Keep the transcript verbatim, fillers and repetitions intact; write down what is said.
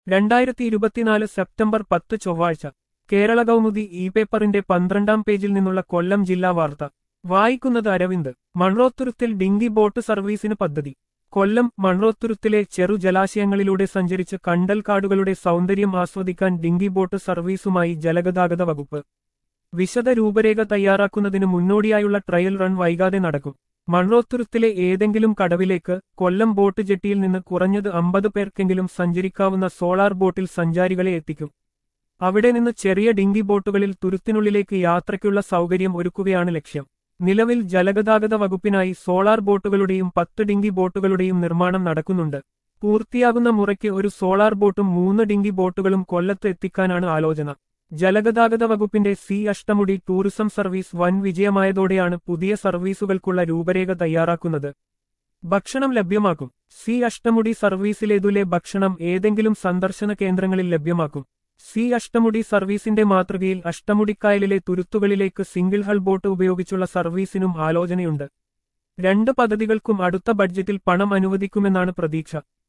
രണ്ടായിരത്തി ഇരുപത്തിനാല് സെപ്റ്റംബർ പത്ത് ചൊവ്വാഴ്ച കേരള കൗമുദി ഇ പേപ്പറിന്റെ പന്ത്രണ്ടാം പേജിൽ നിന്നുള്ള കൊല്ലം ജില്ലാ വാർത്ത വായിക്കുന്നത് അരവിന്ദ്. മൺറോത്തുരുത്തിൽ ഡിങ്കി ബോട്ട് സർവീസിന് പദ്ധതി. കൊല്ലം മൺറോത്തുരുത്തിലെ ചെറു ജലാശയങ്ങളിലൂടെ സഞ്ചരിച്ച് കണ്ടൽക്കാടുകളുടെ സൗന്ദര്യം ആസ്വദിക്കാൻ ഡിങ്കി ബോട്ട് സർവീസുമായി ജലഗതാഗത വകുപ്പ് വിശദ രൂപരേഖ തയ്യാറാക്കുന്നതിന് മുന്നോടിയായുള്ള ട്രയൽ റൺ വൈകാതെ നടക്കും. മൺറോത്തുരുത്തിലെ ഏതെങ്കിലും കടവിലേക്ക് കൊല്ലം ബോട്ട് ജെട്ടിയിൽ നിന്ന് കുറഞ്ഞത് അമ്പത് പേർക്കെങ്കിലും സഞ്ചരിക്കാവുന്ന സോളാർ ബോട്ടിൽ സഞ്ചാരികളെ എത്തിക്കും. അവിടെ നിന്ന് ചെറിയ ഡിങ്കി ബോട്ടുകളിൽ തുരുത്തിനുള്ളിലേക്ക് യാത്രയ്ക്കുള്ള സൗകര്യം ഒരുക്കുകയാണ് ലക്ഷ്യം. നിലവിൽ ജലഗതാഗത വകുപ്പിനായി സോളാർ ബോട്ടുകളുടെയും പത്ത് ഡിങ്കി ബോട്ടുകളുടെയും നിർമ്മാണം നടക്കുന്നുണ്ട്. പൂർത്തിയാകുന്ന മുറയ്ക്ക് ഒരു സോളാർ ബോട്ടും മൂന്ന് ഡിങ്കി ബോട്ടുകളും കൊല്ലത്ത് എത്തിക്കാനാണ് ആലോചന. ജലഗതാഗത വകുപ്പിന്റെ സി അഷ്ടമുടി ടൂറിസം സർവീസ് വൻ വിജയമായതോടെയാണ് പുതിയ സർവീസുകൾക്കുള്ള രൂപരേഖ തയ്യാറാക്കുന്നത്. ഭക്ഷണം ലഭ്യമാക്കും. സി അഷ്ടമുടി സർവീസിലേതുലെ ഭക്ഷണം ഏതെങ്കിലും സന്ദർശന കേന്ദ്രങ്ങളിൽ ലഭ്യമാക്കും. സി അഷ്ടമുടി സർവീസിന്റെ മാതൃകയിൽ അഷ്ടമുടിക്കായലിലെ തുരുത്തുകളിലേക്ക് സിംഗിൾ ഹൾ ബോട്ട് ഉപയോഗിച്ചുള്ള സർവീസിനും ആലോചനയുണ്ട്. രണ്ട് പദ്ധതികൾക്കും അടുത്ത ബഡ്ജറ്റിൽ പണം അനുവദിക്കുമെന്നാണ് പ്രതീക്ഷ.